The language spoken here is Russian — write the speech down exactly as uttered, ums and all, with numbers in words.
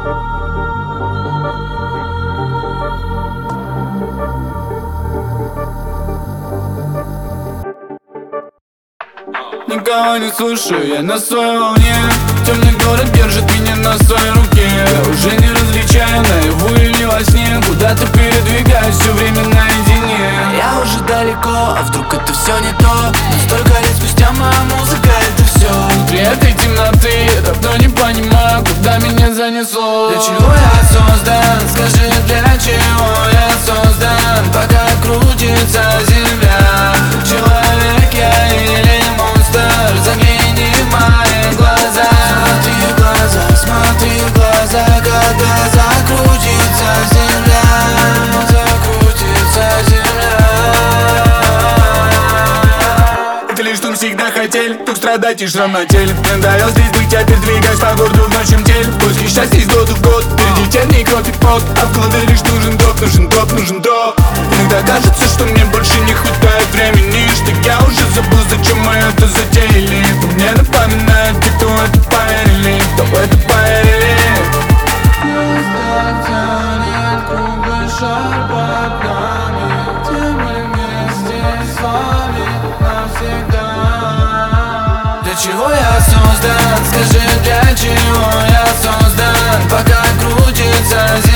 Никого не слушаю, я на своей волне. Темный город держит меня на своей руке. Я уже не различаю, наяву или во сне. Куда-то передвигаюсь все время наедине. Я уже далеко, а вдруг это все не то? Но столько лет спустя моя музыка — это все. Внутри этой темноты я давно не понимаю, куда меня занесло. Для чего я создан? Скажи, для чего я создан? Пока крутится земля. Человек я или монстр? Загляни в мои глаза. Смотри в глаза, смотри в глаза, когда закрутится земля. Закрутится земля. Это лишь что всегда хотели, тут страдать и шрам на теле. Надоело здесь быть, теперь двигаюсь по городу в ночном теле. Поиски счастья из года в год, впереди тернии, кровь и пот. А в голове лишь нужен дроп, нужен дроп, нужен дроп. Иногда кажется, что мне больше не хватает времени, что я уже забыл, зачем мы это затеяли. Но мне напоминают те, кто это поверили, кто в это поверили. Звезда тянет круглый шар под нами, где мы вместе с вами навсегда. Для чего я создан? Скажи, для чего я создан? Пока крутится земля.